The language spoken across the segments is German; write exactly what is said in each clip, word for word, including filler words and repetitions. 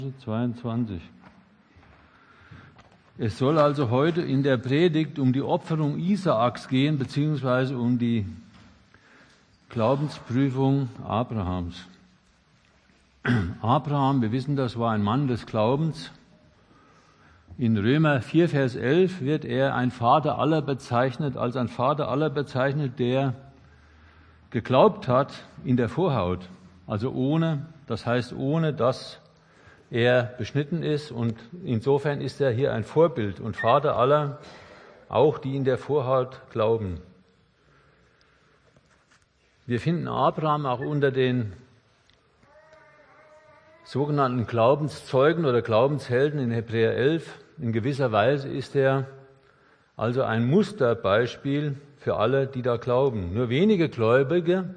zweiundzwanzig. Es soll also heute in der Predigt um die Opferung Isaaks gehen, beziehungsweise um die Glaubensprüfung Abrahams. Abraham, wir wissen, das war ein Mann des Glaubens. In Römer vier, Vers elf wird er ein Vater aller bezeichnet, als ein Vater aller bezeichnet, der geglaubt hat in der Vorhaut. Also ohne, das heißt ohne, dass er beschnitten ist, und insofern ist er hier ein Vorbild und Vater aller, auch die in der Vorhaut glauben. Wir finden Abraham auch unter den sogenannten Glaubenszeugen oder Glaubenshelden in Hebräer elf. In gewisser Weise ist er also ein Musterbeispiel für alle, die da glauben. Nur wenige Gläubige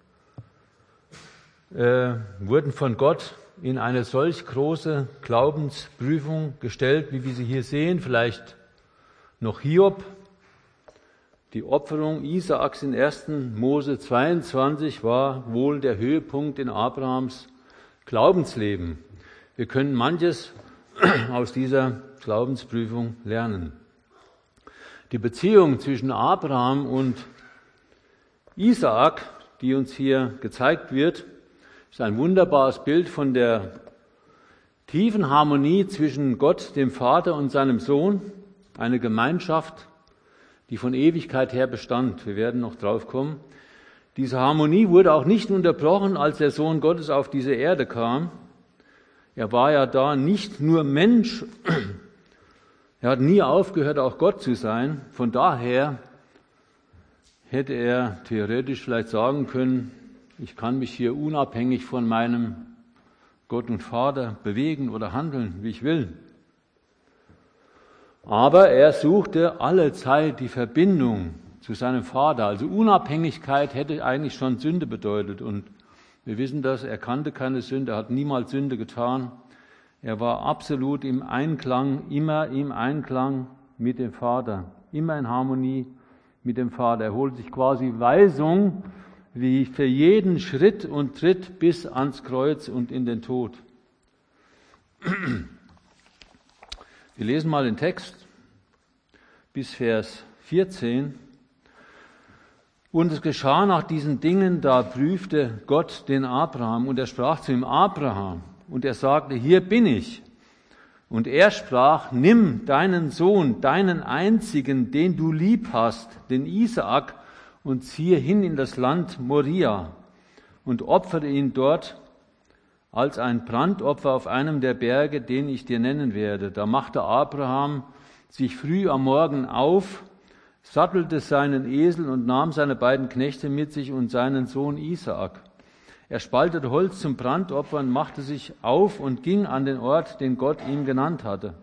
äh, wurden von Gott in eine solch große Glaubensprüfung gestellt, wie wir sie hier sehen, vielleicht noch Hiob. Die Opferung Isaaks in ersten Mose zweiundzwanzig war wohl der Höhepunkt in Abrahams Glaubensleben. Wir können manches aus dieser Glaubensprüfung lernen. Die Beziehung zwischen Abraham und Isaak, die uns hier gezeigt wird, ist ein wunderbares Bild von der tiefen Harmonie zwischen Gott, dem Vater, und seinem Sohn. Eine Gemeinschaft, die von Ewigkeit her bestand. Wir werden noch drauf kommen. Diese Harmonie wurde auch nicht unterbrochen, als der Sohn Gottes auf diese Erde kam. Er war ja da nicht nur Mensch, er hat nie aufgehört, auch Gott zu sein. Von daher hätte er theoretisch vielleicht sagen können, ich kann mich hier unabhängig von meinem Gott und Vater bewegen oder handeln, wie ich will. Aber er suchte alle Zeit die Verbindung zu seinem Vater. Also Unabhängigkeit hätte eigentlich schon Sünde bedeutet. Und wir wissen das, er kannte keine Sünde, er hat niemals Sünde getan. Er war absolut im Einklang, immer im Einklang mit dem Vater, immer in Harmonie mit dem Vater. Er holt sich quasi Weisung, wie für jeden Schritt und Tritt bis ans Kreuz und in den Tod. Wir lesen mal den Text bis Vers vierzehn. Und es geschah nach diesen Dingen, da prüfte Gott den Abraham, und er sprach zu ihm: Abraham. Und er sagte: Hier bin ich. Und er sprach: Nimm deinen Sohn, deinen einzigen, den du lieb hast, den Isaak, und ziehe hin in das Land Moria und opfere ihn dort als ein Brandopfer auf einem der Berge, den ich dir nennen werde. Da machte Abraham sich früh am Morgen auf, sattelte seinen Esel und nahm seine beiden Knechte mit sich und seinen Sohn Isaak. Er spaltete Holz zum Brandopfer und machte sich auf und ging an den Ort, den Gott ihm genannt hatte.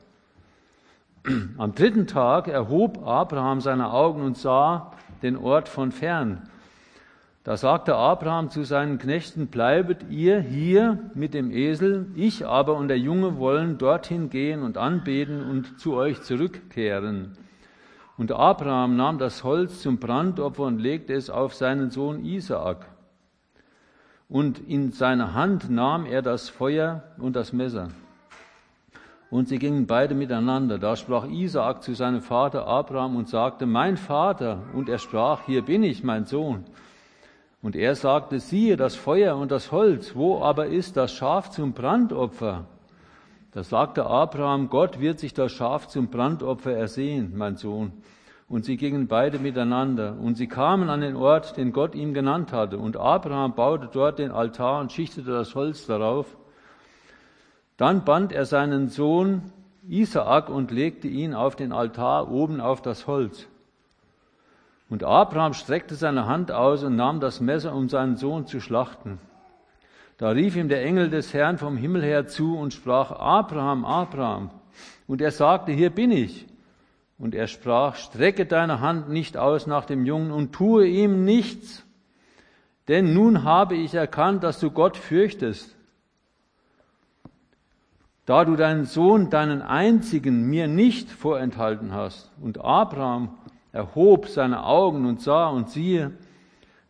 Am dritten Tag erhob Abraham seine Augen und sah den Ort von fern. Da sagte Abraham zu seinen Knechten: Bleibet ihr hier mit dem Esel, ich aber und der Junge wollen dorthin gehen und anbeten und zu euch zurückkehren. Und Abraham nahm das Holz zum Brandopfer und legte es auf seinen Sohn Isaak. Und in seine Hand nahm er das Feuer und das Messer. Und sie gingen beide miteinander. Da sprach Isaak zu seinem Vater Abraham und sagte: Mein Vater. Und er sprach: Hier bin ich, mein Sohn. Und er sagte: Siehe, das Feuer und das Holz, wo aber ist das Schaf zum Brandopfer? Da sagte Abraham: Gott wird sich das Schaf zum Brandopfer ersehen, mein Sohn. Und sie gingen beide miteinander. Und sie kamen an den Ort, den Gott ihm genannt hatte. Und Abraham baute dort den Altar und schichtete das Holz darauf. Dann band er seinen Sohn Isaak und legte ihn auf den Altar oben auf das Holz. Und Abraham streckte seine Hand aus und nahm das Messer, um seinen Sohn zu schlachten. Da rief ihm der Engel des Herrn vom Himmel her zu und sprach: Abraham, Abraham. Und er sagte: Hier bin ich. Und er sprach: Strecke deine Hand nicht aus nach dem Jungen und tue ihm nichts. Denn nun habe ich erkannt, dass du Gott fürchtest, da du deinen Sohn, deinen einzigen, mir nicht vorenthalten hast. Und Abraham erhob seine Augen und sah, und siehe,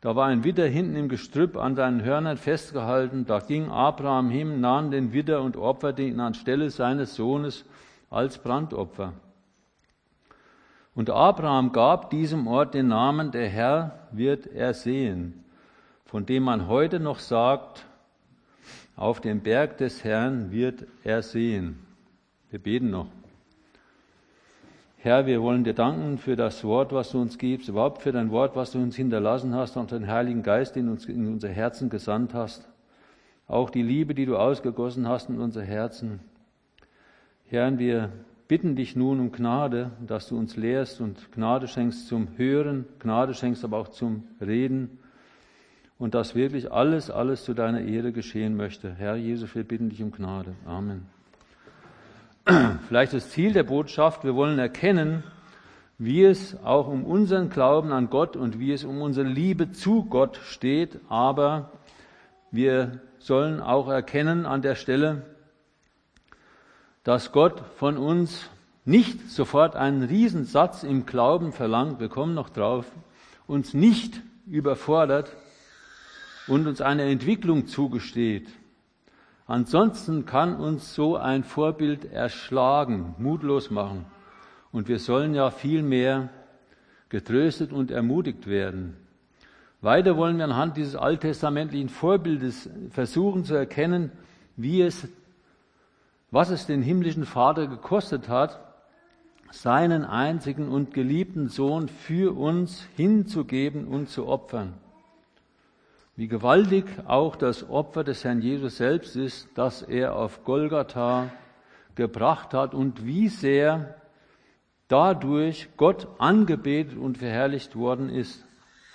Da war ein Widder hinten im Gestrüpp an seinen Hörnern festgehalten. Da ging Abraham hin, nahm den Widder und opferte ihn anstelle seines Sohnes als Brandopfer. Und Abraham gab diesem Ort den Namen, der Herr wird ersehen, von dem man heute noch sagt, auf dem Berg des Herrn wird er sehen. Wir beten noch. Herr, wir wollen dir danken für das Wort, was du uns gibst, überhaupt für dein Wort, was du uns hinterlassen hast und den Heiligen Geist, den du uns in unser Herzen gesandt hast. Auch die Liebe, die du ausgegossen hast in unser Herzen. Herr, wir bitten dich nun um Gnade, dass du uns lehrst und Gnade schenkst zum Hören, Gnade schenkst aber auch zum Reden und dass wirklich alles, alles zu deiner Ehre geschehen möchte. Herr Jesus, wir bitten dich um Gnade. Amen. Vielleicht das Ziel der Botschaft, wir wollen erkennen, wie es auch um unseren Glauben an Gott und wie es um unsere Liebe zu Gott steht, aber wir sollen auch erkennen an der Stelle, dass Gott von uns nicht sofort einen Riesensatz im Glauben verlangt, wir kommen noch drauf, uns nicht überfordert und uns eine Entwicklung zugesteht. Ansonsten kann uns so ein Vorbild erschlagen, mutlos machen. Und wir sollen ja vielmehr getröstet und ermutigt werden. Weiter wollen wir anhand dieses alttestamentlichen Vorbildes versuchen zu erkennen, wie es, was es den himmlischen Vater gekostet hat, seinen einzigen und geliebten Sohn für uns hinzugeben und zu opfern. Wie gewaltig auch das Opfer des Herrn Jesus selbst ist, das er auf Golgatha gebracht hat und wie sehr dadurch Gott angebetet und verherrlicht worden ist.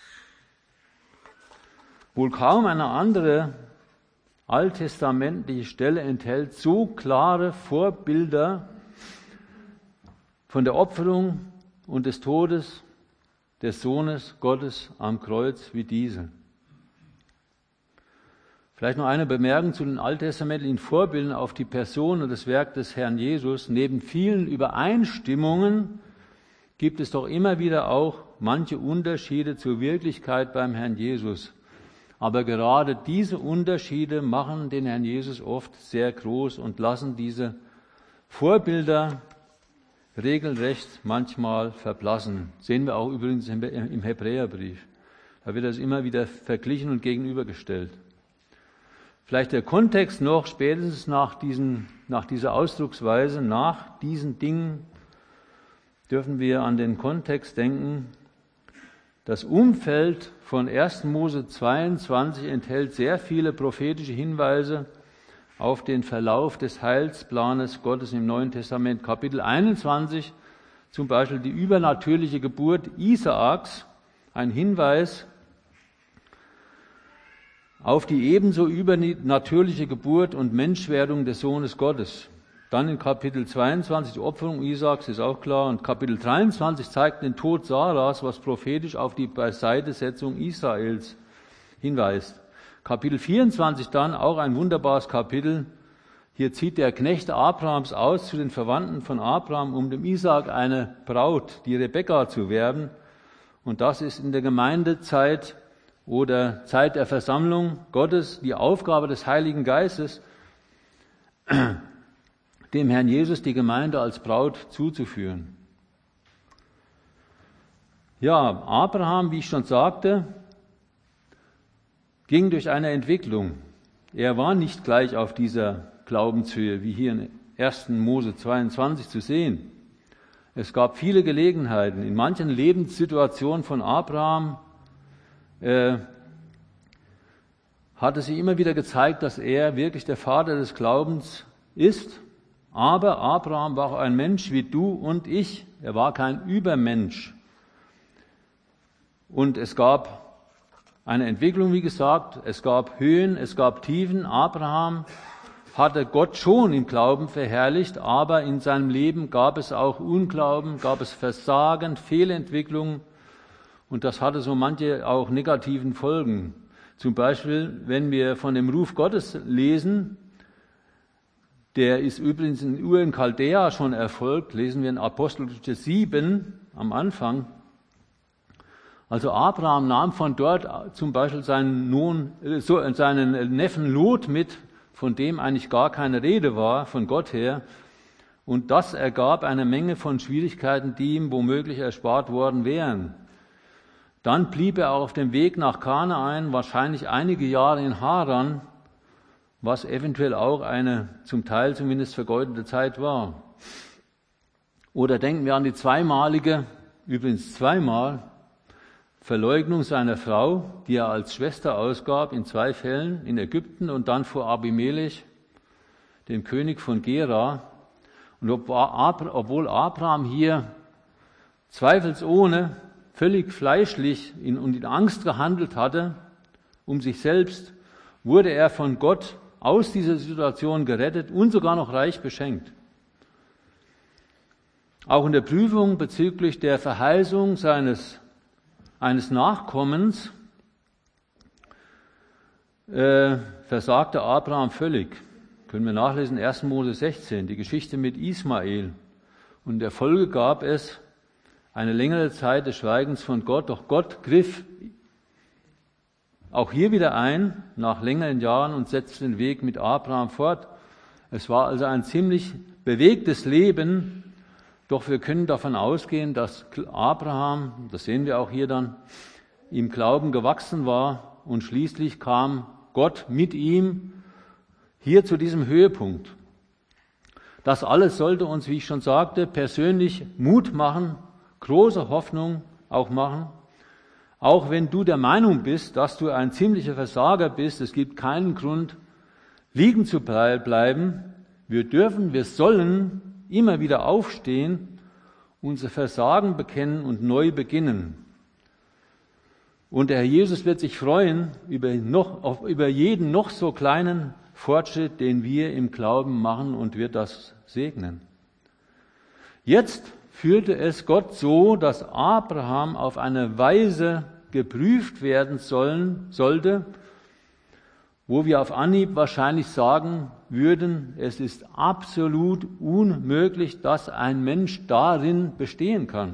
Wohl kaum eine andere alttestamentliche Stelle enthält so klare Vorbilder von der Opferung und des Todes des Sohnes Gottes am Kreuz wie diese. Vielleicht noch eine Bemerkung zu den alttestamentlichen Vorbildern auf die Person und das Werk des Herrn Jesus. Neben vielen Übereinstimmungen gibt es doch immer wieder auch manche Unterschiede zur Wirklichkeit beim Herrn Jesus. Aber gerade diese Unterschiede machen den Herrn Jesus oft sehr groß und lassen diese Vorbilder regelrecht manchmal verblassen. Sehen wir auch übrigens im Hebräerbrief. Da wird das immer wieder verglichen und gegenübergestellt. Vielleicht der Kontext noch, spätestens nach, diesen, nach dieser Ausdrucksweise, nach diesen Dingen, dürfen wir an den Kontext denken. Das Umfeld von ersten Mose zweiundzwanzig enthält sehr viele prophetische Hinweise auf den Verlauf des Heilsplanes Gottes im Neuen Testament. Kapitel einundzwanzig, zum Beispiel die übernatürliche Geburt Isaaks, ein Hinweis auf die ebenso übernatürliche Geburt und Menschwerdung des Sohnes Gottes. Dann in Kapitel zweiundzwanzig die Opferung Isaaks, ist auch klar. Und Kapitel dreiundzwanzig zeigt den Tod Saras, was prophetisch auf die Beiseitesetzung Israels hinweist. Kapitel vierundzwanzig dann, auch ein wunderbares Kapitel. Hier zieht der Knecht Abrahams aus zu den Verwandten von Abraham, um dem Isaak eine Braut, die Rebekka, zu werben. Und das ist in der Gemeindezeit oder Zeit der Versammlung Gottes die Aufgabe des Heiligen Geistes, dem Herrn Jesus die Gemeinde als Braut zuzuführen. Ja, Abraham, wie ich schon sagte, ging durch eine Entwicklung. Er war nicht gleich auf dieser Glaubenshöhe, wie hier in ersten Mose zweiundzwanzig zu sehen. Es gab viele Gelegenheiten. In manchen Lebenssituationen von Abraham äh, hat es sich immer wieder gezeigt, dass er wirklich der Vater des Glaubens ist. Aber Abraham war auch ein Mensch wie du und ich. Er war kein Übermensch. Und es gab eine Entwicklung, wie gesagt. Es gab Höhen, es gab Tiefen. Abraham hatte Gott schon im Glauben verherrlicht, aber in seinem Leben gab es auch Unglauben, gab es Versagen, Fehlentwicklungen. Und das hatte so manche auch negativen Folgen. Zum Beispiel, wenn wir von dem Ruf Gottes lesen, der ist übrigens in Ur in Chaldea schon erfolgt, lesen wir in Apostelgeschichte sieben am Anfang. Also Abraham nahm von dort zum Beispiel seinen, Nun, seinen Neffen Lot mit, von dem eigentlich gar keine Rede war, von Gott her. Und das ergab eine Menge von Schwierigkeiten, die ihm womöglich erspart worden wären. Dann blieb er auf dem Weg nach Kanaan, wahrscheinlich einige Jahre in Haran, was eventuell auch eine zum Teil zumindest vergeudete Zeit war. Oder denken wir an die zweimalige, übrigens zweimal, Verleugnung seiner Frau, die er als Schwester ausgab, in zwei Fällen, in Ägypten und dann vor Abimelech, dem König von Gera. Und obwohl Abraham hier zweifelsohne, völlig fleischlich und in Angst gehandelt hatte, um sich selbst, wurde er von Gott aus dieser Situation gerettet und sogar noch reich beschenkt. Auch in der Prüfung bezüglich der Verheißung seines, eines Nachkommens äh, versagte Abraham völlig. Können wir nachlesen, erster Mose sechzehn, die Geschichte mit Ismael. Und in der Folge gab es eine längere Zeit des Schweigens von Gott, doch Gott griff auch hier wieder ein, nach längeren Jahren, und setzte den Weg mit Abraham fort. Es war also ein ziemlich bewegtes Leben, doch wir können davon ausgehen, dass Abraham, das sehen wir auch hier dann, im Glauben gewachsen war und schließlich kam Gott mit ihm hier zu diesem Höhepunkt. Das alles sollte uns, wie ich schon sagte, persönlich Mut machen, große Hoffnung auch machen. Auch wenn du der Meinung bist, dass du ein ziemlicher Versager bist, es gibt keinen Grund, liegen zu bleiben. Wir dürfen, wir sollen immer wieder aufstehen, unser Versagen bekennen und neu beginnen. Und der Herr Jesus wird sich freuen über, noch, über jeden noch so kleinen Fortschritt, den wir im Glauben machen, und wird das segnen. Jetzt führte es Gott so, dass Abraham auf eine Weise geprüft werden sollen, sollte, wo wir auf Anhieb wahrscheinlich sagen würden, es ist absolut unmöglich, dass ein Mensch darin bestehen kann.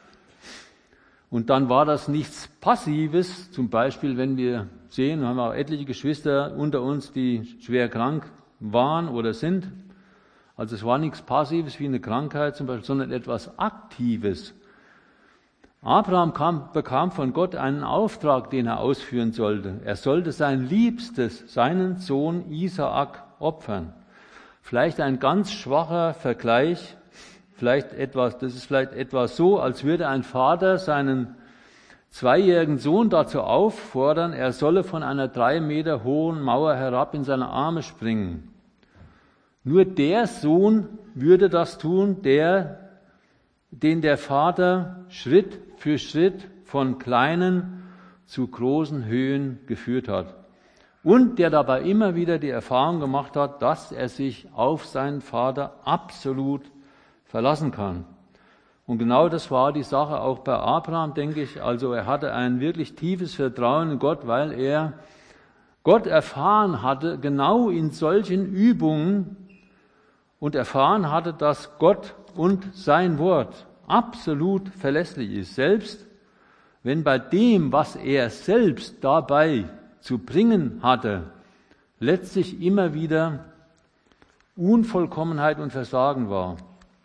Und dann war das nichts Passives, zum Beispiel, wenn wir sehen, wir haben auch etliche Geschwister unter uns, die schwer krank waren oder sind. Also es war nichts Passives wie eine Krankheit zum Beispiel, sondern etwas Aktives. Abraham kam, bekam von Gott einen Auftrag, den er ausführen sollte. Er sollte sein Liebstes, seinen Sohn Isaak, opfern. Vielleicht ein ganz schwacher Vergleich, vielleicht etwas, das ist vielleicht etwas so, als würde ein Vater seinen zweijährigen Sohn dazu auffordern, er solle von einer drei Meter hohen Mauer herab in seine Arme springen. Nur der Sohn würde das tun, der, den der Vater Schritt für Schritt von kleinen zu großen Höhen geführt hat. Und der dabei immer wieder die Erfahrung gemacht hat, dass er sich auf seinen Vater absolut verlassen kann. Und genau das war die Sache auch bei Abraham, denke ich. Also er hatte ein wirklich tiefes Vertrauen in Gott, weil er Gott erfahren hatte, genau in solchen Übungen, und erfahren hatte, dass Gott und sein Wort absolut verlässlich ist. Selbst wenn bei dem, was er selbst dabei zu bringen hatte, letztlich immer wieder Unvollkommenheit und Versagen war.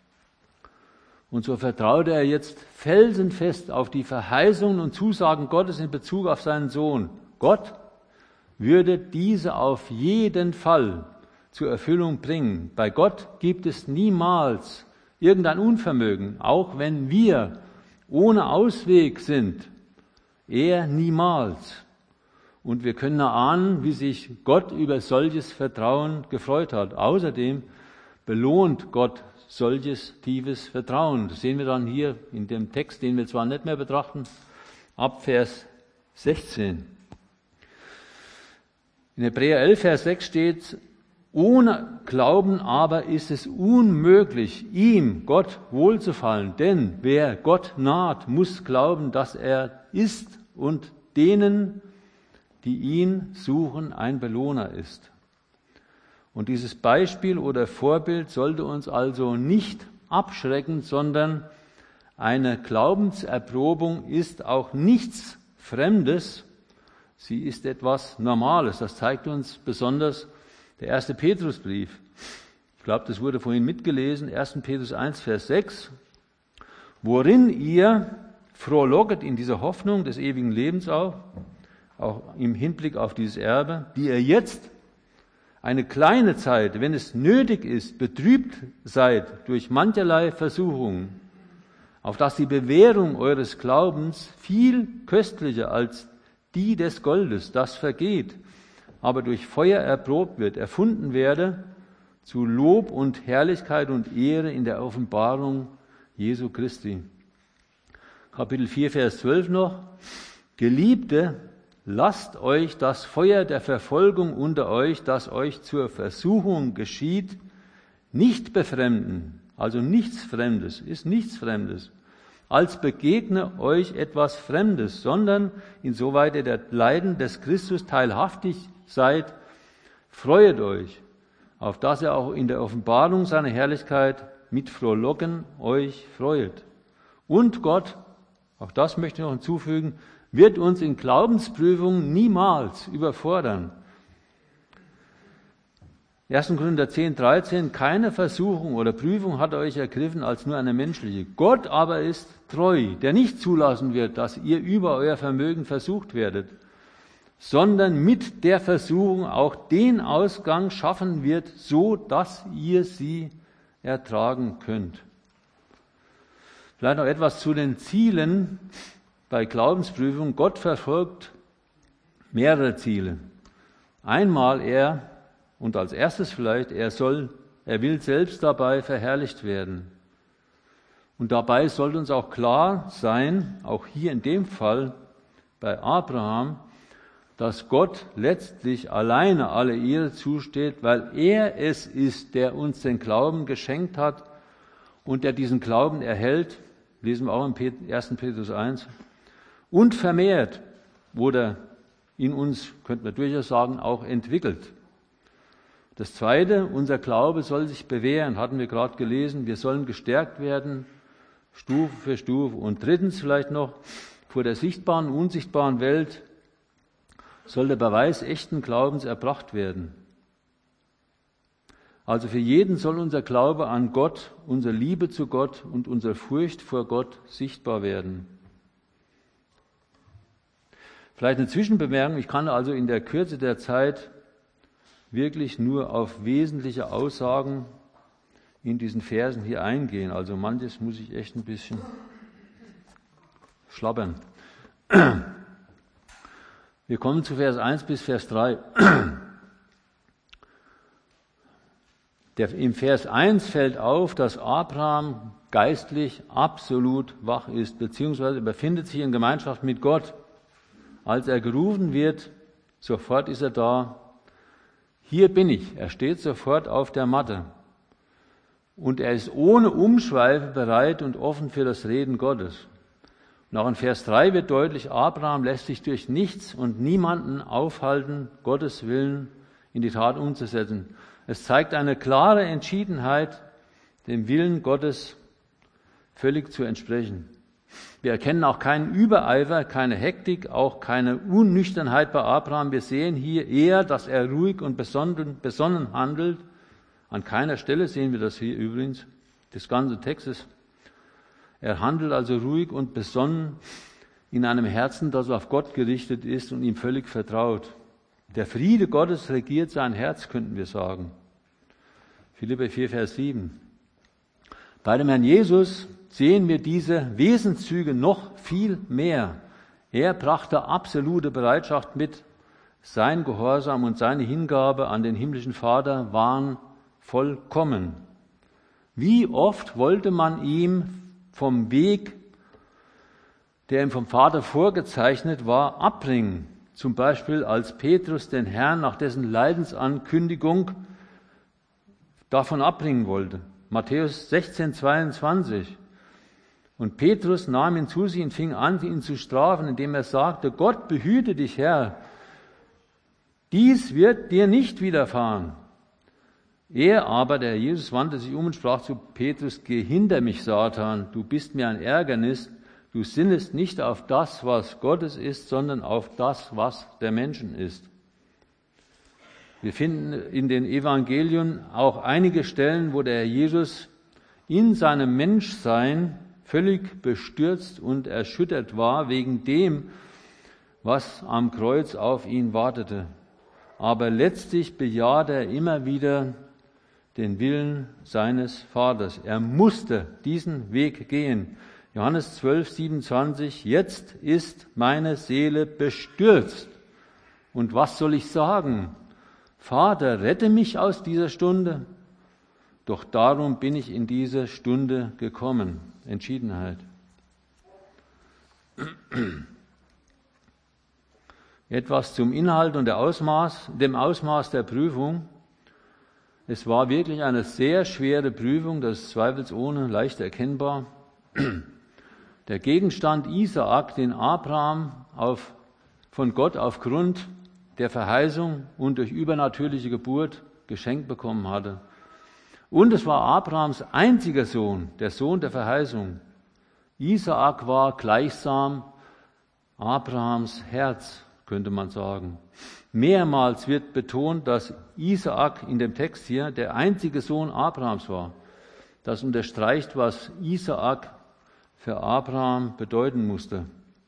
Und so vertraute er jetzt felsenfest auf die Verheißungen und Zusagen Gottes in Bezug auf seinen Sohn. Gott würde diese auf jeden Fall zur Erfüllung bringen. Bei Gott gibt es niemals irgendein Unvermögen, auch wenn wir ohne Ausweg sind. Er niemals. Und wir können erahnen, wie sich Gott über solches Vertrauen gefreut hat. Außerdem belohnt Gott solches tiefes Vertrauen. Das sehen wir dann hier in dem Text, den wir zwar nicht mehr betrachten, ab Vers sechzehn. In Hebräer elf, Vers sechs steht: Ohne Glauben aber ist es unmöglich, ihm, Gott, wohlzufallen. Denn wer Gott naht, muss glauben, dass er ist und denen, die ihn suchen, ein Belohner ist. Und dieses Beispiel oder Vorbild sollte uns also nicht abschrecken, sondern Eine Glaubenserprobung ist auch nichts Fremdes, sie ist etwas Normales. Das zeigt uns besonders der erste Petrusbrief. Ich glaube, das wurde vorhin mitgelesen, erster Petrus eins, Vers sechs, worin ihr frohlocket in dieser Hoffnung des ewigen Lebens auch, auch im Hinblick auf dieses Erbe, die ihr jetzt eine kleine Zeit, wenn es nötig ist, betrübt seid durch mancherlei Versuchungen, auf dass die Bewährung eures Glaubens viel köstlicher als die des Goldes, das vergeht, aber durch Feuer erprobt wird, erfunden werde, zu Lob und Herrlichkeit und Ehre in der Offenbarung Jesu Christi. Kapitel vier, Vers zwölf noch. Geliebte, lasst euch das Feuer der Verfolgung unter euch, das euch zur Versuchung geschieht, nicht befremden, also nichts Fremdes, ist nichts Fremdes, als begegne euch etwas Fremdes, sondern insoweit ihr der Leiden des Christus teilhaftig seid, freuet euch, auf dass ihr auch in der Offenbarung seiner Herrlichkeit mit Frohlocken euch freuet. Und Gott, auch das möchte ich noch hinzufügen, wird uns in Glaubensprüfungen niemals überfordern. erster Korinther zehn, dreizehn, keine Versuchung oder Prüfung hat euch ergriffen als nur eine menschliche. Gott aber ist treu, der nicht zulassen wird, dass ihr über euer Vermögen versucht werdet, sondern mit der Versuchung auch den Ausgang schaffen wird, so dass ihr sie ertragen könnt. Vielleicht noch etwas zu den Zielen bei Glaubensprüfungen. Gott verfolgt mehrere Ziele. Einmal er, und als erstes vielleicht, er soll, er will selbst dabei verherrlicht werden. Und dabei sollte uns auch klar sein, auch hier in dem Fall bei Abraham, dass Gott letztlich alleine alle Ehre zusteht, weil er es ist, der uns den Glauben geschenkt hat und der diesen Glauben erhält, lesen wir auch im erster Petrus eins, und vermehrt oder in uns, könnte man durchaus sagen, auch entwickelt. Das Zweite, unser Glaube soll sich bewähren, hatten wir gerade gelesen, wir sollen gestärkt werden, Stufe für Stufe. Und drittens vielleicht noch, vor der sichtbaren und unsichtbaren Welt soll der Beweis echten Glaubens erbracht werden. Also für jeden soll unser Glaube an Gott, unsere Liebe zu Gott und unsere Furcht vor Gott sichtbar werden. Vielleicht eine Zwischenbemerkung, ich kann also in der Kürze der Zeit wirklich nur auf wesentliche Aussagen in diesen Versen hier eingehen. Also manches muss ich echt ein bisschen schlabbern. Wir kommen zu Vers eins bis Vers drei. Der, im Vers eins fällt auf, dass Abraham geistlich absolut wach ist, beziehungsweise befindet sich in Gemeinschaft mit Gott. Als er gerufen wird, sofort ist er da. Hier bin ich. Er steht sofort auf der Matte. Und er ist ohne Umschweife bereit und offen für das Reden Gottes. Und auch in Vers drei wird deutlich, Abraham lässt sich durch nichts und niemanden aufhalten, Gottes Willen in die Tat umzusetzen. Es zeigt eine klare Entschiedenheit, dem Willen Gottes völlig zu entsprechen. Wir erkennen auch keinen Übereifer, keine Hektik, auch keine Unnüchternheit bei Abraham. Wir sehen hier eher, dass er ruhig und besonnen, besonnen handelt. An keiner Stelle sehen wir das hier übrigens, des ganzen Textes. Er handelt also ruhig und besonnen in einem Herzen, das auf Gott gerichtet ist und ihm völlig vertraut. Der Friede Gottes regiert sein Herz, könnten wir sagen. Philipper vier, Vers sieben. Bei dem Herrn Jesus sehen wir diese Wesenszüge noch viel mehr. Er brachte absolute Bereitschaft mit. Sein Gehorsam und seine Hingabe an den himmlischen Vater waren vollkommen. Wie oft wollte man ihm vom Weg, der ihm vom Vater vorgezeichnet war, abbringen. Zum Beispiel als Petrus den Herrn nach dessen Leidensankündigung davon abbringen wollte. Matthäus sechzehn, zweiundzwanzig. Und Petrus nahm ihn zu sich und fing an, ihn zu strafen, indem er sagte, Gott behüte dich, Herr. Dies wird dir nicht widerfahren. Er aber, der Herr Jesus, wandte sich um und sprach zu Petrus: Geh hinter mich, Satan, du bist mir ein Ärgernis, du sinnest nicht auf das, was Gottes ist, sondern auf das, was der Menschen ist. Wir finden in den Evangelien auch einige Stellen, wo der Herr Jesus in seinem Menschsein völlig bestürzt und erschüttert war wegen dem, was am Kreuz auf ihn wartete. Aber letztlich bejahte er immer wieder den Willen seines Vaters. Er musste diesen Weg gehen. Johannes zwölf, siebenundzwanzig, jetzt ist meine Seele bestürzt. Und was soll ich sagen? Vater, rette mich aus dieser Stunde. Doch darum bin ich in diese Stunde gekommen. Entschiedenheit. Etwas zum Inhalt und der Ausmaß, dem Ausmaß der Prüfung. Es war wirklich eine sehr schwere Prüfung, das ist zweifelsohne leicht erkennbar. Der Gegenstand Isaak, den Abraham auf, von Gott aufgrund der Verheißung und durch übernatürliche Geburt geschenkt bekommen hatte. Und es war Abrahams einziger Sohn, der Sohn der Verheißung. Isaak war gleichsam Abrahams Herz, könnte man sagen. Mehrmals wird betont, dass Isaak in dem Text hier der einzige Sohn Abrahams war. Das unterstreicht, was Isaak für Abraham bedeuten musste.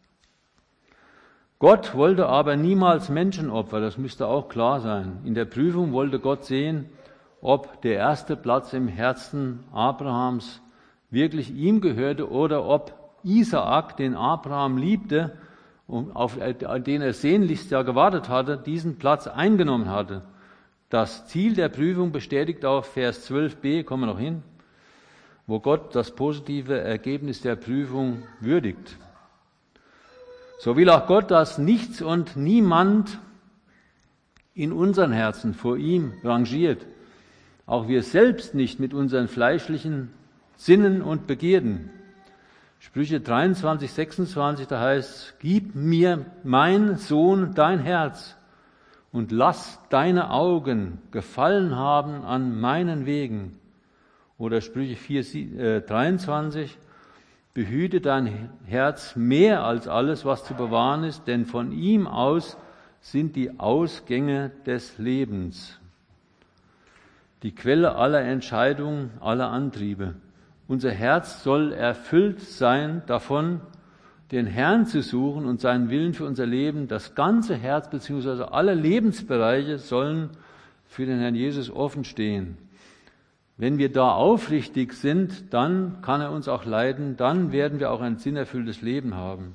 Gott wollte aber niemals Menschenopfer, das müsste auch klar sein. In der Prüfung wollte Gott sehen, ob der erste Platz im Herzen Abrahams wirklich ihm gehörte oder ob Isaak, den Abraham liebte, auf den er sehnlichst ja gewartet hatte, diesen Platz eingenommen hatte. Das Ziel der Prüfung bestätigt auch Vers zwölf b, kommen wir noch hin, wo Gott das positive Ergebnis der Prüfung würdigt. So will auch Gott, dass nichts und niemand in unseren Herzen vor ihm rangiert. Auch wir selbst nicht mit unseren fleischlichen Sinnen und Begierden. Sprüche dreiundzwanzig, sechsundzwanzig, da heißt: Gib mir, mein Sohn, dein Herz und lass deine Augen Gefallen haben an meinen Wegen. Oder Sprüche vier, dreiundzwanzig: Behüte dein Herz mehr als alles, was zu bewahren ist, denn von ihm aus sind die Ausgänge des Lebens, die Quelle aller Entscheidungen, aller Antriebe. Unser Herz soll erfüllt sein davon, den Herrn zu suchen und seinen Willen für unser Leben. Das ganze Herz bzw. alle Lebensbereiche sollen für den Herrn Jesus offen stehen. Wenn wir da aufrichtig sind, dann kann er uns auch leiten, dann werden wir auch ein sinnerfülltes Leben haben.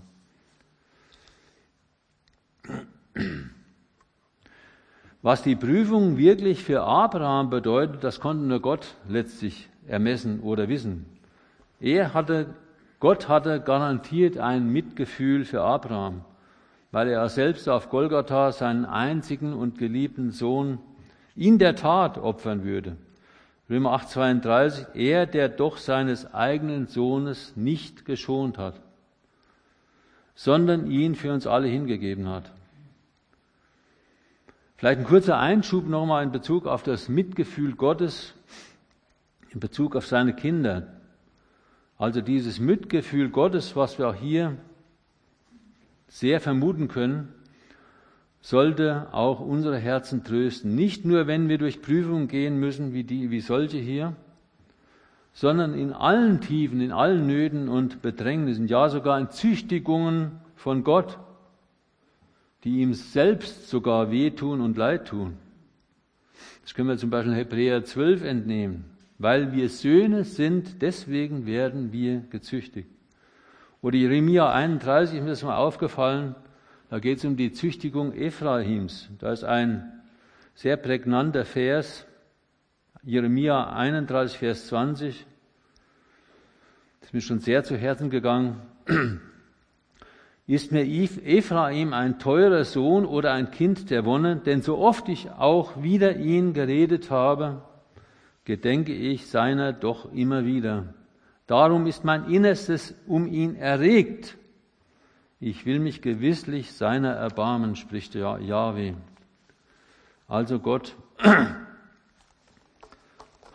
Was die Prüfung wirklich für Abraham bedeutet, das konnte nur Gott letztlich ermessen oder wissen. Er hatte, Gott hatte garantiert ein Mitgefühl für Abraham, weil er selbst auf Golgatha seinen einzigen und geliebten Sohn in der Tat opfern würde. Römer acht, zweiunddreißig, er, der doch seines eigenen Sohnes nicht geschont hat, sondern ihn für uns alle hingegeben hat. Vielleicht ein kurzer Einschub nochmal in Bezug auf das Mitgefühl Gottes, in Bezug auf seine Kinder. Also dieses Mitgefühl Gottes, was wir auch hier sehr vermuten können, sollte auch unsere Herzen trösten. Nicht nur, wenn wir durch Prüfungen gehen müssen, wie die, wie solche hier, sondern in allen Tiefen, in allen Nöten und Bedrängnissen, ja sogar in Züchtigungen von Gott, die ihm selbst sogar wehtun und leid tun. Das können wir zum Beispiel in Hebräer zwölf entnehmen. Weil wir Söhne sind, deswegen werden wir gezüchtigt. Oder Jeremia einunddreißig, mir ist mal aufgefallen, da geht es um die Züchtigung Ephraims. Da ist ein sehr prägnanter Vers, Jeremia einunddreißig, Vers zwanzig. Das ist mir schon sehr zu Herzen gegangen. Ist mir Ephraim ein teurer Sohn oder ein Kind der Wonne? Denn so oft ich auch wider ihn geredet habe, gedenke ich seiner doch immer wieder. Darum ist mein Innerstes um ihn erregt. Ich will mich gewisslich seiner erbarmen, spricht Jahwe. Also Gott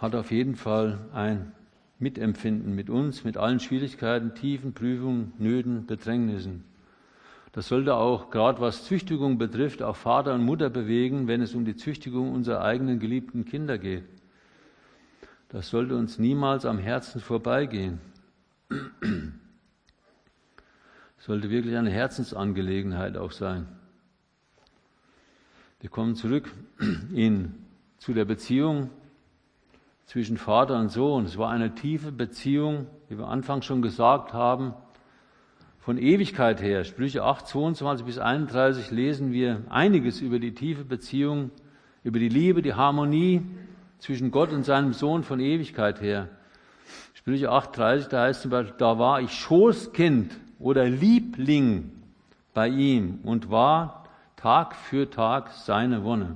hat auf jeden Fall ein Mitempfinden mit uns, mit allen Schwierigkeiten, Tiefen, Prüfungen, Nöten, Bedrängnissen. Das sollte auch, gerade was Züchtigung betrifft, auch Vater und Mutter bewegen, wenn es um die Züchtigung unserer eigenen geliebten Kinder geht. Das sollte uns niemals am Herzen vorbeigehen. Sollte wirklich eine Herzensangelegenheit auch sein. Wir kommen zurück in, zu der Beziehung zwischen Vater und Sohn. Es war eine tiefe Beziehung, wie wir anfangs schon gesagt haben, von Ewigkeit her. Sprüche acht, zweiundzwanzig bis einunddreißig lesen wir einiges über die tiefe Beziehung, über die Liebe, die Harmonie zwischen Gott und seinem Sohn von Ewigkeit her. Sprüche acht, dreißig, da heißt zum Beispiel, da war ich Schoßkind oder Liebling bei ihm und war Tag für Tag seine Wonne.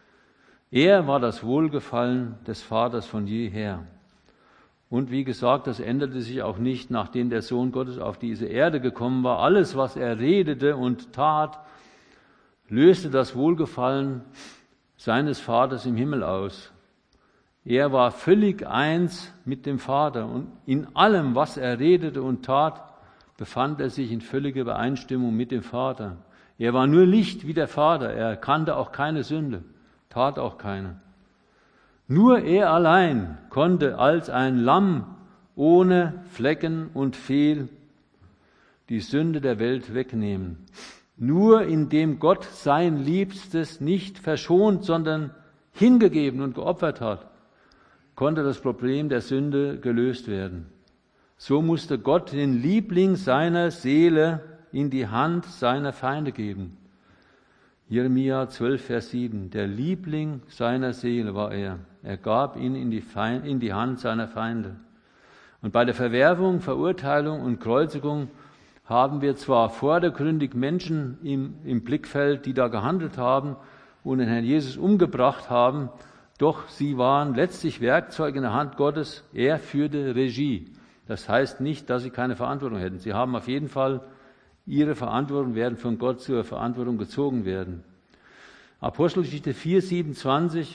Er war das Wohlgefallen des Vaters von jeher. Und wie gesagt, das änderte sich auch nicht, nachdem der Sohn Gottes auf diese Erde gekommen war. Alles, was er redete und tat, löste das Wohlgefallen seines Vaters im Himmel aus. Er war völlig eins mit dem Vater und in allem, was er redete und tat, befand er sich in völliger Übereinstimmung mit dem Vater. Er war nur Licht wie der Vater, er kannte auch keine Sünde, tat auch keine. Nur er allein konnte als ein Lamm ohne Flecken und Fehl die Sünde der Welt wegnehmen. Nur indem Gott sein Liebstes nicht verschont, sondern hingegeben und geopfert hat, konnte das Problem der Sünde gelöst werden. So musste Gott den Liebling seiner Seele in die Hand seiner Feinde geben. Jeremia zwölf, Vers sieben. Der Liebling seiner Seele war er. Er gab ihn in die, Feind, in die Hand seiner Feinde. Und bei der Verwerfung, Verurteilung und Kreuzigung haben wir zwar vordergründig Menschen im, im Blickfeld, die da gehandelt haben und den Herrn Jesus umgebracht haben, doch sie waren letztlich Werkzeuge in der Hand Gottes. Er führte Regie. Das heißt nicht, dass sie keine Verantwortung hätten. Sie haben auf jeden Fall ihre Verantwortung, werden von Gott zur Verantwortung gezogen werden. Apostelgeschichte vier, siebenundzwanzig,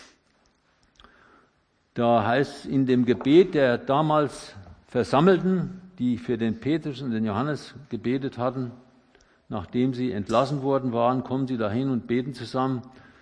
da heißt es in dem Gebet der damals Versammelten, die für den Petrus und den Johannes gebetet hatten, nachdem sie entlassen worden waren, kommen sie dahin und beten zusammen.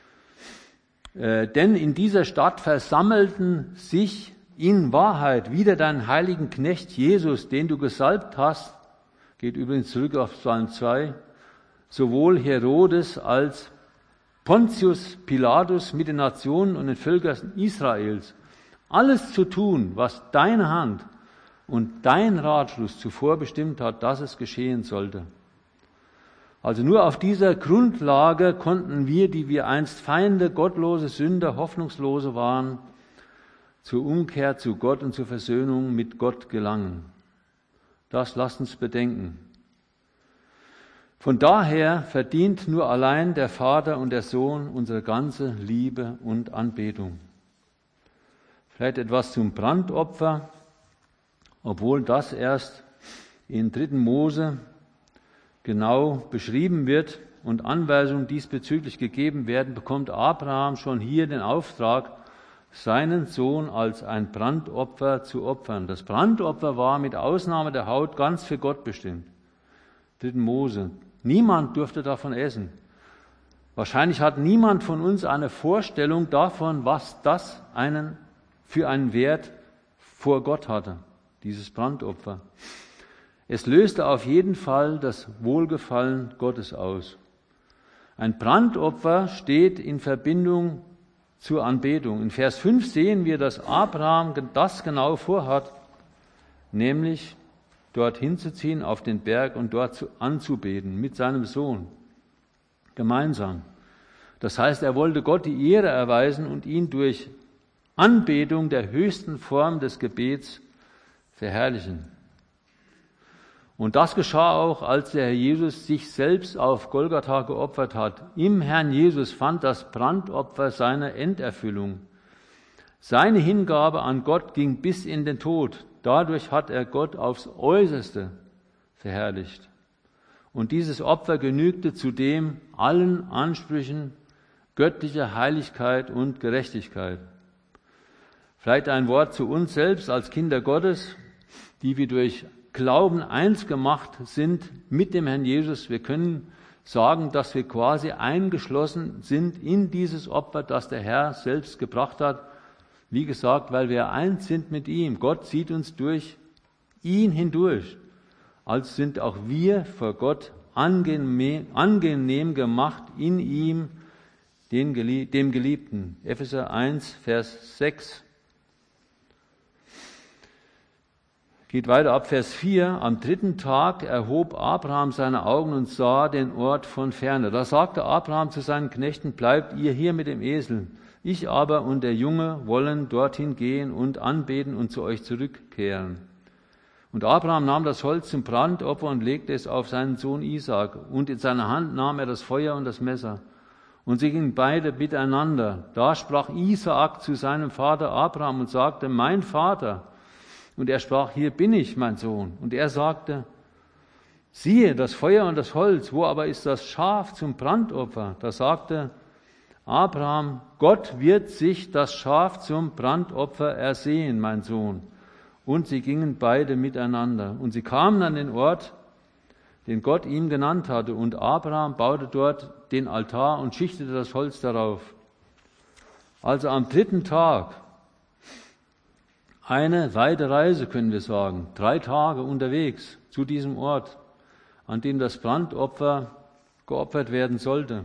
Äh, denn in dieser Stadt versammelten sich in Wahrheit wieder deinen heiligen Knecht Jesus, den du gesalbt hast, geht übrigens zurück auf Psalm zwei, sowohl Herodes als Pontius Pilatus mit den Nationen und den Völkern Israels, alles zu tun, was deine Hand und dein Ratschluss zuvor bestimmt hat, dass es geschehen sollte. Also nur auf dieser Grundlage konnten wir, die wir einst Feinde, gottlose Sünder, Hoffnungslose waren, zur Umkehr zu Gott und zur Versöhnung mit Gott gelangen. Das lasst uns bedenken. Von daher verdient nur allein der Vater und der Sohn unsere ganze Liebe und Anbetung. Vielleicht etwas zum Brandopfer, obwohl das erst in dritten Mose genau beschrieben wird und Anweisungen diesbezüglich gegeben werden, bekommt Abraham schon hier den Auftrag, seinen Sohn als ein Brandopfer zu opfern. Das Brandopfer war mit Ausnahme der Haut ganz für Gott bestimmt. dritten Mose. Niemand durfte davon essen. Wahrscheinlich hat niemand von uns eine Vorstellung davon, was das einen, für einen Wert vor Gott hatte, dieses Brandopfer. Es löste auf jeden Fall das Wohlgefallen Gottes aus. Ein Brandopfer steht in Verbindung zur Anbetung. In Vers fünf sehen wir, dass Abraham das genau vorhat, nämlich dorthin zu ziehen auf den Berg und dort anzubeten mit seinem Sohn gemeinsam. Das heißt, er wollte Gott die Ehre erweisen und ihn durch Anbetung der höchsten Form des Gebets verherrlichen. Und das geschah auch, als der Herr Jesus sich selbst auf Golgatha geopfert hat. Im Herrn Jesus fand das Brandopfer seine Enderfüllung. Seine Hingabe an Gott ging bis in den Tod. Dadurch hat er Gott aufs Äußerste verherrlicht. Und dieses Opfer genügte zudem allen Ansprüchen göttlicher Heiligkeit und Gerechtigkeit. Vielleicht ein Wort zu uns selbst als Kinder Gottes, die wir durch Glauben eins gemacht sind mit dem Herrn Jesus. Wir können sagen, dass wir quasi eingeschlossen sind in dieses Opfer, das der Herr selbst gebracht hat. Wie gesagt, weil wir eins sind mit ihm. Gott sieht uns durch ihn hindurch. Also sind auch wir vor Gott angenehm, angenehm gemacht in ihm, den, dem Geliebten. Epheser eins, Vers sechs. Geht weiter ab, Vers vier. Am dritten Tag erhob Abraham seine Augen und sah den Ort von ferne. Da sagte Abraham zu seinen Knechten, bleibt ihr hier mit dem Esel. Ich aber und der Junge wollen dorthin gehen und anbeten und zu euch zurückkehren. Und Abraham nahm das Holz zum Brandopfer und legte es auf seinen Sohn Isaak. Und in seine Hand nahm er das Feuer und das Messer. Und sie gingen beide miteinander. Da sprach Isaak zu seinem Vater Abraham und sagte, mein Vater. Und er sprach, hier bin ich, mein Sohn. Und er sagte, siehe, das Feuer und das Holz, wo aber ist das Schaf zum Brandopfer? Da sagte Abraham, Gott wird sich das Schaf zum Brandopfer ersehen, mein Sohn. Und sie gingen beide miteinander. Und sie kamen an den Ort, den Gott ihm genannt hatte. Und Abraham baute dort den Altar und schichtete das Holz darauf. Also am dritten Tag, eine weite Reise, können wir sagen, drei Tage unterwegs zu diesem Ort, an dem das Brandopfer geopfert werden sollte.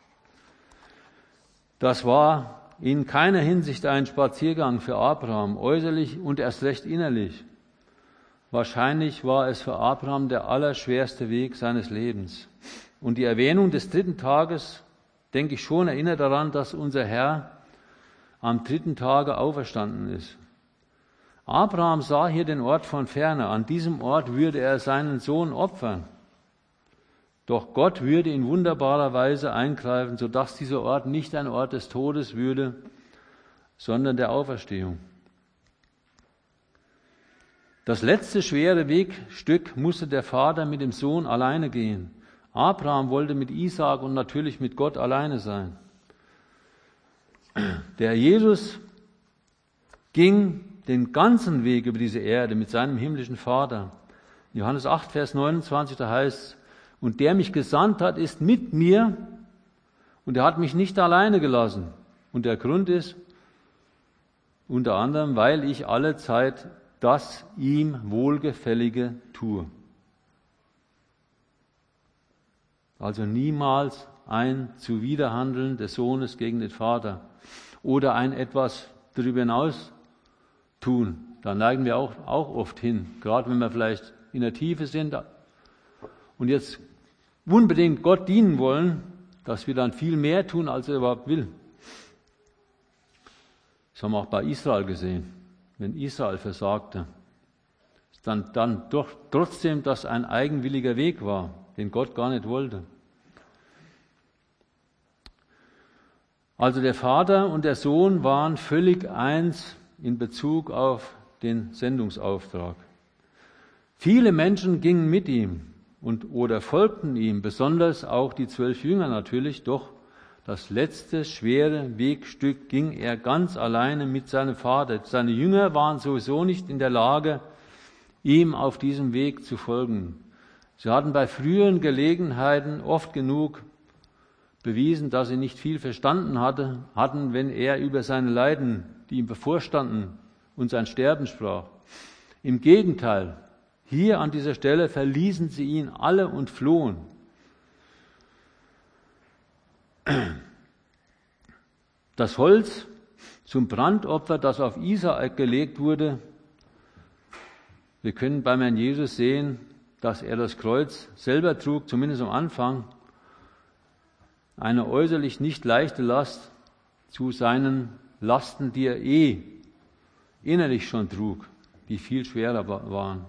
Das war in keiner Hinsicht ein Spaziergang für Abraham, äußerlich und erst recht innerlich. Wahrscheinlich war es für Abraham der allerschwerste Weg seines Lebens. Und die Erwähnung des dritten Tages, denke ich schon, erinnert daran, dass unser Herr am dritten Tage auferstanden ist. Abraham sah hier den Ort von ferne. An diesem Ort würde er seinen Sohn opfern. Doch Gott würde in wunderbarer Weise eingreifen, sodass dieser Ort nicht ein Ort des Todes würde, sondern der Auferstehung. Das letzte schwere Wegstück musste der Vater mit dem Sohn alleine gehen. Abraham wollte mit Isaak und natürlich mit Gott alleine sein. Der Jesus ging den ganzen Weg über diese Erde mit seinem himmlischen Vater. Johannes acht, Vers neunundzwanzig, da heißt es, und der mich gesandt hat, ist mit mir und er hat mich nicht alleine gelassen. Und der Grund ist unter anderem, weil ich alle Zeit das ihm Wohlgefällige tue. Also niemals ein Zuwiderhandeln des Sohnes gegen den Vater oder ein etwas darüber hinaus tun. Da neigen wir auch, auch oft hin, gerade wenn wir vielleicht in der Tiefe sind und jetzt unbedingt Gott dienen wollen, dass wir dann viel mehr tun, als er überhaupt will. Das haben wir auch bei Israel gesehen. Wenn Israel versagte, dann, dann doch trotzdem das ein eigenwilliger Weg war, den Gott gar nicht wollte. Also der Vater und der Sohn waren völlig eins in Bezug auf den Sendungsauftrag. Viele Menschen gingen mit ihm und oder folgten ihm, besonders auch die zwölf Jünger natürlich, doch das letzte schwere Wegstück ging er ganz alleine mit seinem Vater. Seine Jünger waren sowieso nicht in der Lage, ihm auf diesem Weg zu folgen. Sie hatten bei früheren Gelegenheiten oft genug bewiesen, dass sie nicht viel verstanden hatte, hatten, wenn er über seine Leiden, die ihm bevorstanden, und sein Sterben sprach. Im Gegenteil, hier an dieser Stelle verließen sie ihn alle und flohen. Das Holz zum Brandopfer, das auf Isaak gelegt wurde, wir können beim Herrn Jesus sehen, dass er das Kreuz selber trug, zumindest am Anfang, eine äußerlich nicht leichte Last zu seinen Lasten, die er eh innerlich schon trug, die viel schwerer waren.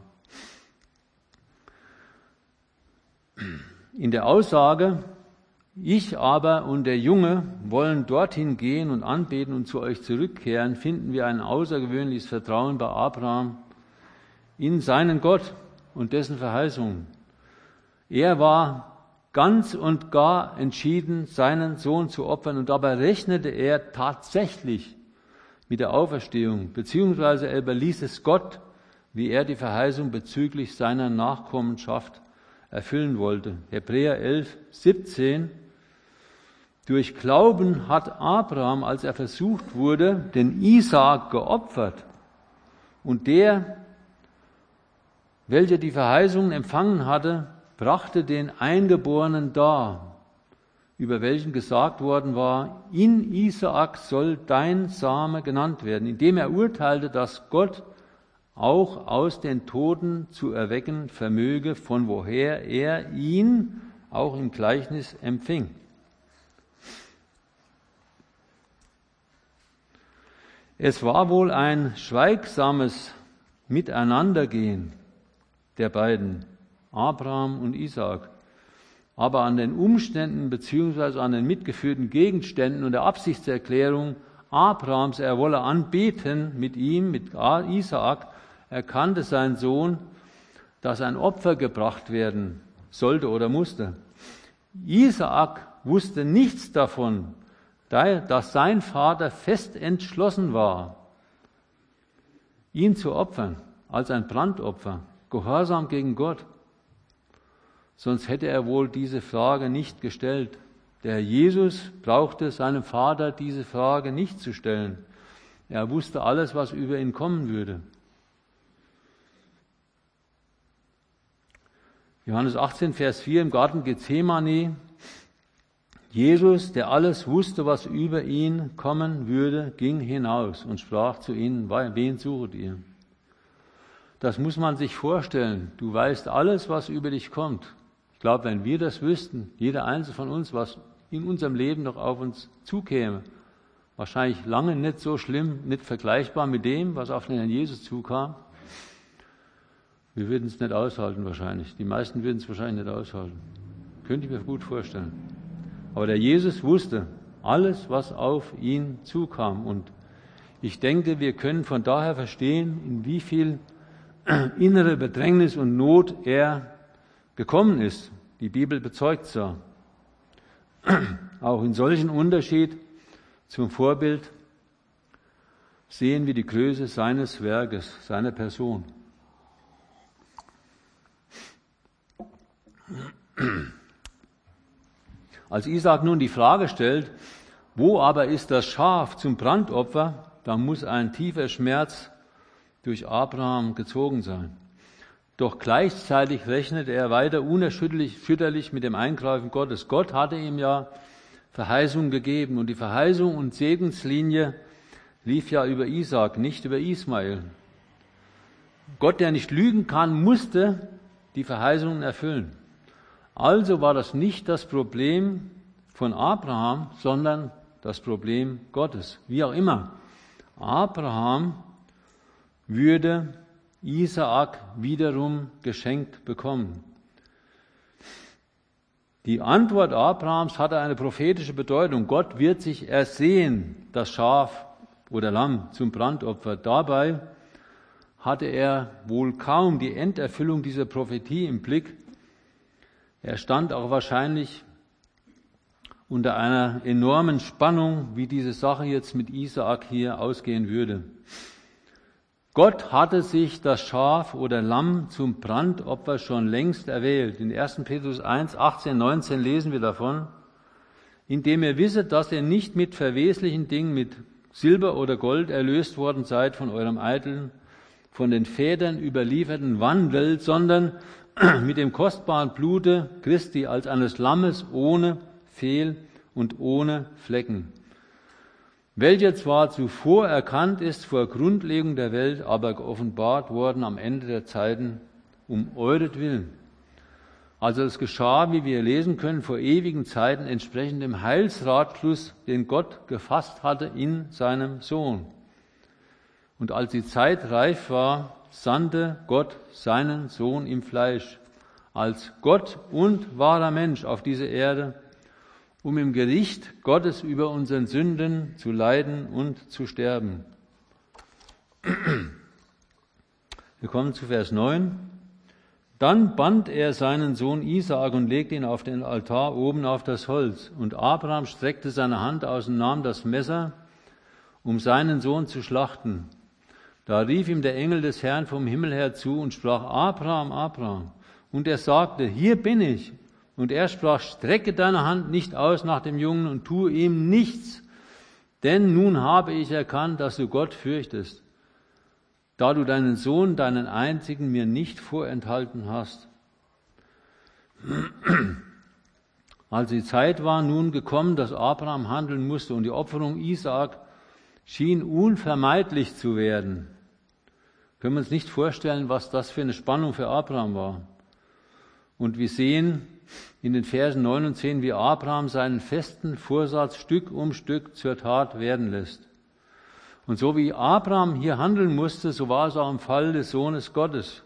In der Aussage, ich aber und der Junge wollen dorthin gehen und anbeten und zu euch zurückkehren, finden wir ein außergewöhnliches Vertrauen bei Abraham in seinen Gott und dessen Verheißungen. Er war ganz und gar entschieden, seinen Sohn zu opfern, und dabei rechnete er tatsächlich mit der Auferstehung, beziehungsweise er überließ es Gott, wie er die Verheißung bezüglich seiner Nachkommenschaft erfüllen wollte. Hebräer elf, siebzehn. Durch Glauben hat Abraham, als er versucht wurde, den Isaak geopfert. Und der, welcher die Verheißungen empfangen hatte, brachte den Eingeborenen dar, über welchen gesagt worden war, in Isaak soll dein Same genannt werden, indem er urteilte, dass Gott auch aus den Toten zu erwecken vermöge, von woher er ihn auch im Gleichnis empfing. Es war wohl ein schweigsames Miteinandergehen der beiden, Abraham und Isaak. Aber an den Umständen bzw. an den mitgeführten Gegenständen und der Absichtserklärung Abrahams, er wolle anbeten mit ihm, mit Isaak, erkannte sein Sohn, dass ein Opfer gebracht werden sollte oder musste. Isaak wusste nichts davon, dass sein Vater fest entschlossen war, ihn zu opfern, als ein Brandopfer, gehorsam gegen Gott. Sonst hätte er wohl diese Frage nicht gestellt. Der Jesus brauchte seinem Vater diese Frage nicht zu stellen. Er wusste alles, was über ihn kommen würde. Johannes achtzehn, Vers vier im Garten Gethsemane. Jesus, der alles wusste, was über ihn kommen würde, ging hinaus und sprach zu ihnen, wen sucht ihr? Das muss man sich vorstellen. Du weißt alles, was über dich kommt. Ich glaube, wenn wir das wüssten, jeder Einzelne von uns, was in unserem Leben noch auf uns zukäme, wahrscheinlich lange nicht so schlimm, nicht vergleichbar mit dem, was auf den Herrn Jesus zukam. Wir würden es nicht aushalten wahrscheinlich. Die meisten würden es wahrscheinlich nicht aushalten. Könnte ich mir gut vorstellen. Aber der Jesus wusste alles, was auf ihn zukam. Und ich denke, wir können von daher verstehen, in wie viel innere Bedrängnis und Not er gekommen ist. Die Bibel bezeugt es ja. Auch in solchen Unterschied zum Vorbild sehen wir die Größe seines Werkes, seiner Person. Als Isaak nun die Frage stellt, wo aber ist das Schaf zum Brandopfer, da muss ein tiefer Schmerz durch Abraham gezogen sein. Doch gleichzeitig rechnet er weiter unerschütterlich mit dem Eingreifen Gottes. Gott hatte ihm ja Verheißungen gegeben und die Verheißung und Segenslinie lief ja über Isaak, nicht über Ismael. Gott, der nicht lügen kann, musste die Verheißungen erfüllen. Also war das nicht das Problem von Abraham, sondern das Problem Gottes. Wie auch immer. Abraham würde Isaak wiederum geschenkt bekommen. Die Antwort Abrahams hatte eine prophetische Bedeutung. Gott wird sich ersehen, das Schaf oder Lamm zum Brandopfer. Dabei hatte er wohl kaum die Enderfüllung dieser Prophetie im Blick. Er stand auch wahrscheinlich unter einer enormen Spannung, wie diese Sache jetzt mit Isaak hier ausgehen würde. Gott hatte sich das Schaf oder Lamm zum Brandopfer schon längst erwählt. In ersten Petrus eins, achtzehn, neunzehn lesen wir davon, indem ihr wisset, dass ihr nicht mit verweslichen Dingen, mit Silber oder Gold erlöst worden seid von eurem eitlen, von den Vätern überlieferten Wandel, sondern mit dem kostbaren Blute Christi als eines Lammes ohne Fehl und ohne Flecken, welcher zwar zuvor erkannt ist vor Grundlegung der Welt, aber geoffenbart worden am Ende der Zeiten um euretwillen. Also es geschah, wie wir lesen können, vor ewigen Zeiten entsprechend dem Heilsratschluss, den Gott gefasst hatte in seinem Sohn. Und als die Zeit reif war, sandte Gott seinen Sohn im Fleisch, als Gott und wahrer Mensch auf diese Erde, um im Gericht Gottes über unseren Sünden zu leiden und zu sterben. Wir kommen zu Vers neun. Dann band er seinen Sohn Isaak und legte ihn auf den Altar oben auf das Holz. Und Abraham streckte seine Hand aus und nahm das Messer um seinen Sohn zu schlachten. Da rief ihm der Engel des Herrn vom Himmel her zu und sprach, Abraham, Abraham. Und er sagte, hier bin ich. Und er sprach, strecke deine Hand nicht aus nach dem Jungen und tue ihm nichts, denn nun habe ich erkannt, dass du Gott fürchtest, da du deinen Sohn, deinen einzigen, mir nicht vorenthalten hast. Als die Zeit war nun gekommen, dass Abraham handeln musste und die Opferung Isaak schien unvermeidlich zu werden. Können wir uns nicht vorstellen, was das für eine Spannung für Abraham war. Und wir sehen in den Versen neun und zehn, wie Abraham seinen festen Vorsatz Stück um Stück zur Tat werden lässt. Und so wie Abraham hier handeln musste, so war es auch im Fall des Sohnes Gottes.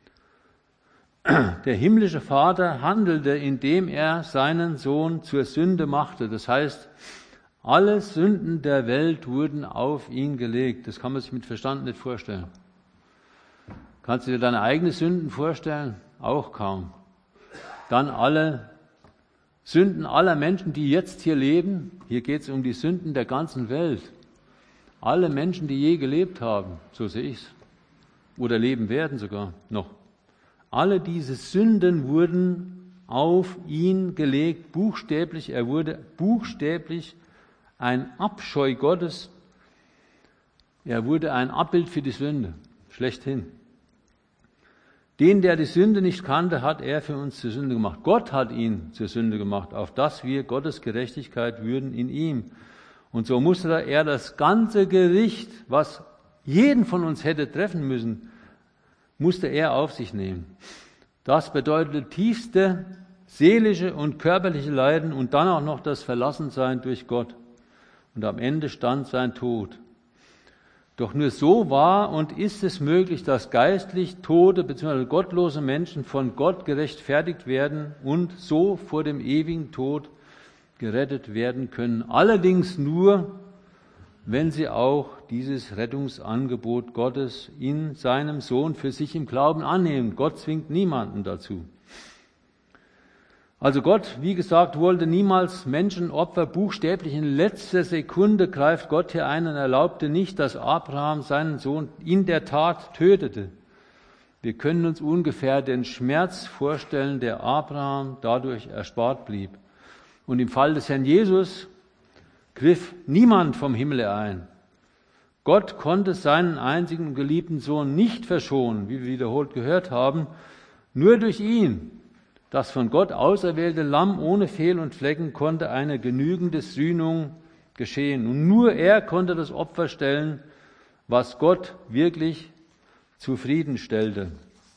Der himmlische Vater handelte, indem er seinen Sohn zur Sünde machte. Das heißt, alle Sünden der Welt wurden auf ihn gelegt. Das kann man sich mit Verstand nicht vorstellen. Kannst du dir deine eigenen Sünden vorstellen? Auch kaum. Dann alle Sünden aller Menschen, die jetzt hier leben. Hier geht es um die Sünden der ganzen Welt. Alle Menschen, die je gelebt haben, so sehe ich es, oder leben werden sogar noch. Alle diese Sünden wurden auf ihn gelegt, buchstäblich. Er wurde buchstäblich ein Abscheu Gottes. Er wurde ein Abbild für die Sünde, schlechthin. Den, der die Sünde nicht kannte, hat er für uns zur Sünde gemacht. Gott hat ihn zur Sünde gemacht, auf dass wir Gottes Gerechtigkeit würden in ihm. Und so musste er das ganze Gericht, was jeden von uns hätte treffen müssen, musste er auf sich nehmen. Das bedeutet tiefste seelische und körperliche Leiden und dann auch noch das Verlassensein durch Gott. Und am Ende stand sein Tod. Doch nur so war und ist es möglich, dass geistlich tote bzw. gottlose Menschen von Gott gerechtfertigt werden und so vor dem ewigen Tod gerettet werden können. Allerdings nur, wenn sie auch dieses Rettungsangebot Gottes in seinem Sohn für sich im Glauben annehmen. Gott zwingt niemanden dazu. Also Gott, wie gesagt, wollte niemals Menschenopfer. Buchstäblich in letzter Sekunde greift Gott hier ein und erlaubte nicht, dass Abraham seinen Sohn in der Tat tötete. Wir können uns ungefähr den Schmerz vorstellen, der Abraham dadurch erspart blieb. Und im Fall des Herrn Jesus griff niemand vom Himmel ein. Gott konnte seinen einzigen geliebten Sohn nicht verschonen, wie wir wiederholt gehört haben, nur durch ihn. Das von Gott auserwählte Lamm ohne Fehl und Flecken konnte eine genügende Sühnung geschehen. Und nur er konnte das Opfer stellen, was Gott wirklich zufriedenstellte.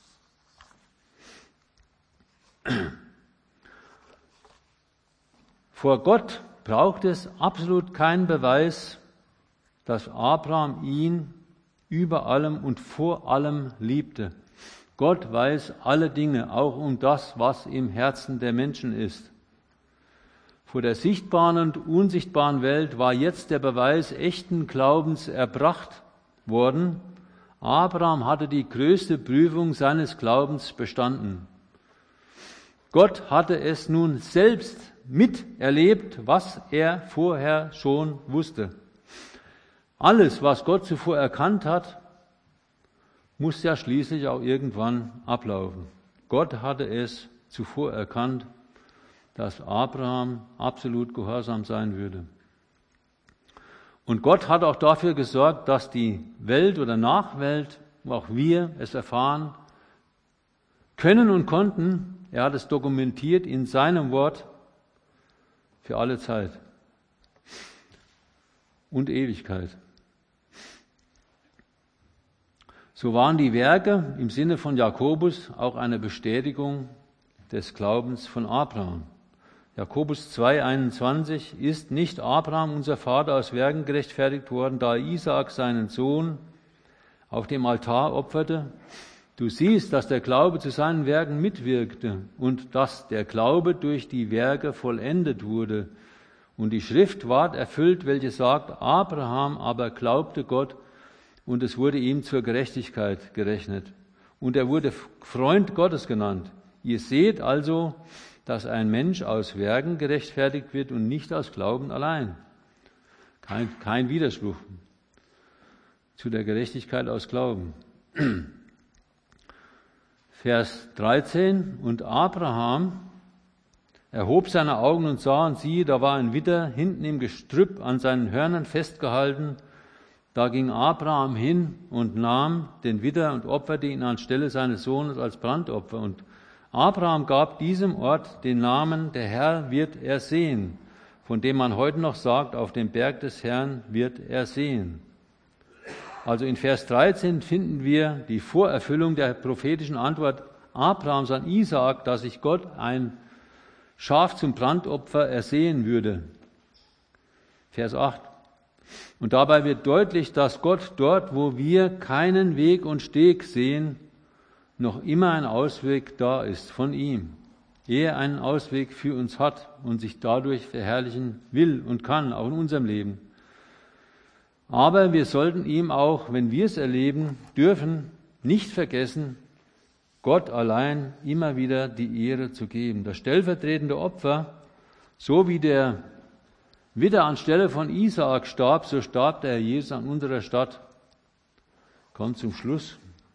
Vor Gott braucht es absolut keinen Beweis, dass Abraham ihn über allem und vor allem liebte. Gott weiß alle Dinge, auch um das, was im Herzen der Menschen ist. Vor der sichtbaren und unsichtbaren Welt war jetzt der Beweis echten Glaubens erbracht worden. Abraham hatte die größte Prüfung seines Glaubens bestanden. Gott hatte es nun selbst miterlebt, was er vorher schon wusste. Alles, was Gott zuvor erkannt hat, muss ja schließlich auch irgendwann ablaufen. Gott hatte es zuvor erkannt, dass Abraham absolut gehorsam sein würde. Und Gott hat auch dafür gesorgt, dass die Welt oder Nachwelt, auch wir es erfahren können und konnten. Er hat es dokumentiert in seinem Wort für alle Zeit und Ewigkeit. So waren die Werke im Sinne von Jakobus auch eine Bestätigung des Glaubens von Abraham. Jakobus zwei einundzwanzig: Ist nicht Abraham, unser Vater, aus Werken gerechtfertigt worden, da Isaak seinen Sohn auf dem Altar opferte? Du siehst, dass der Glaube zu seinen Werken mitwirkte und dass der Glaube durch die Werke vollendet wurde. Und die Schrift ward erfüllt, welche sagt, Abraham aber glaubte Gott, und es wurde ihm zur Gerechtigkeit gerechnet. Und er wurde Freund Gottes genannt. Ihr seht also, dass ein Mensch aus Werken gerechtfertigt wird und nicht aus Glauben allein. Kein, kein Widerspruch zu der Gerechtigkeit aus Glauben. Vers dreizehn, und Abraham erhob seine Augen und sah, und siehe, da war ein Widder hinten im Gestrüpp an seinen Hörnern festgehalten. Da ging Abraham hin und nahm den Widder und opferte ihn anstelle seines Sohnes als Brandopfer. Und Abraham gab diesem Ort den Namen, der Herr wird er sehen, von dem man heute noch sagt, auf dem Berg des Herrn wird er sehen. Also in Vers dreizehn finden wir die Vorerfüllung der prophetischen Antwort Abrahams an Isaak, dass sich Gott ein Schaf zum Brandopfer ersehen würde. Vers acht. Und dabei wird deutlich, dass Gott dort, wo wir keinen Weg und Steg sehen, noch immer ein Ausweg da ist von ihm. Er einen Ausweg für uns hat und sich dadurch verherrlichen will und kann, auch in unserem Leben. Aber wir sollten ihm auch, wenn wir es erleben dürfen, nicht vergessen, Gott allein immer wieder die Ehre zu geben. Das stellvertretende Opfer, so wie der Widder anstelle von Isaak starb, so starb der Herr Jesus an unserer Stadt. Kommt zum Schluss.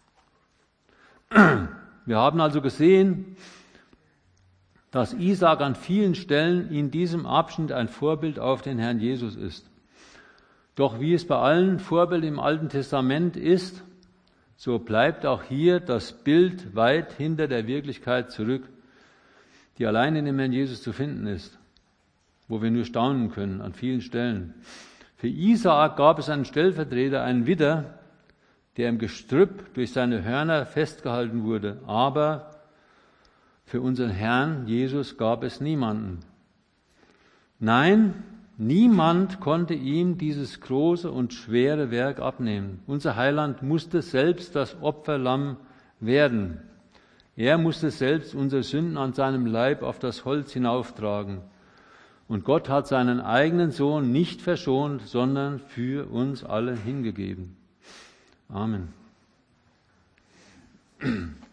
Wir haben also gesehen, dass Isaak an vielen Stellen in diesem Abschnitt ein Vorbild auf den Herrn Jesus ist. Doch wie es bei allen Vorbildern im Alten Testament ist, so bleibt auch hier das Bild weit hinter der Wirklichkeit zurück, die allein in dem Herrn Jesus zu finden ist, wo wir nur staunen können an vielen Stellen. Für Isaak gab es einen Stellvertreter, einen Widder, der im Gestrüpp durch seine Hörner festgehalten wurde, aber für unseren Herrn Jesus gab es niemanden. Nein, niemand konnte ihm dieses große und schwere Werk abnehmen. Unser Heiland musste selbst das Opferlamm werden. Er musste selbst unsere Sünden an seinem Leib auf das Holz hinauftragen. Und Gott hat seinen eigenen Sohn nicht verschont, sondern für uns alle hingegeben. Amen.